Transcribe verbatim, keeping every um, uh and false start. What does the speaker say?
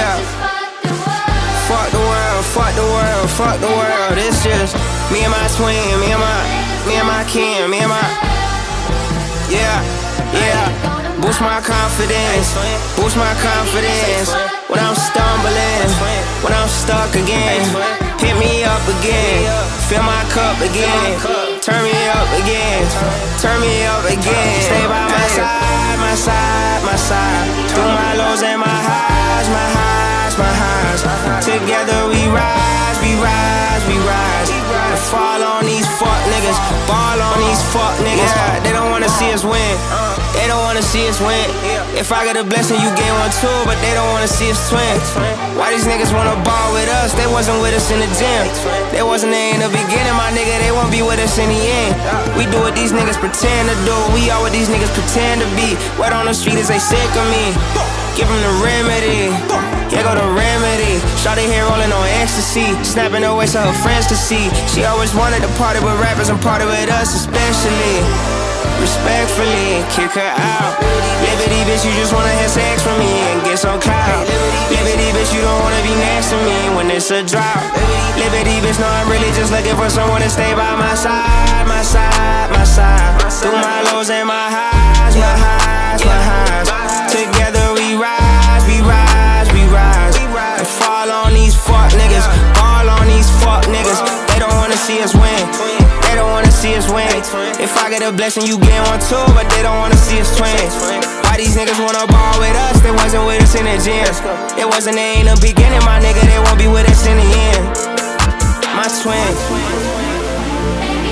Yeah. Fuck the world, fuck the world, fuck the world. It's just me and my twin, me and my, me and my kin, me and my. Yeah, yeah. Boost my confidence, boost my confidence. When I'm stumbling, when I'm stuck again, hit me up again, fill my cup again, turn me up again, turn me up again. Stay by my side, my side, my side. Through my lows and my highs, my highs, my highs. Together we rise, we rise, we rise. Fall on these fuck niggas, ball on these fuck niggas. They don't wanna see us win, they don't wanna see us win. If I get a blessing, you get one too, but they don't wanna see us twin. Why these niggas wanna ball with us? They wasn't with us in the gym, they wasn't there in the beginning, my nigga. They won't be with us in the end. We do what these niggas pretend to do, we are what these niggas pretend to be. Wet on the street is they sick of me. Give them the remedy, here go the remedy. Shawty here rolling on ecstasy, snapping her waist so her friends could see. She always wanted to party with rappers and party with us especially. Respectfully, kick her out. Liberty bitch, you just wanna have sex from me and get some clout. Liberty bitch, you don't wanna be next to me when it's a drought. Liberty bitch, no, I'm really just looking for someone to stay by my side, my side, my side. Through my lows and my highs, my highs, my highs. Together we rise, we rise, we rise. And fall on these fuck niggas, fall on these fuck niggas. They don't wanna see us win, they don't wanna see us win. If I get a blessing, you get one too, but they don't wanna see us twin. Why these niggas wanna ball with us? They wasn't with us in the gym, it wasn't there in the beginning, my nigga. They won't be with us in the end. My twin.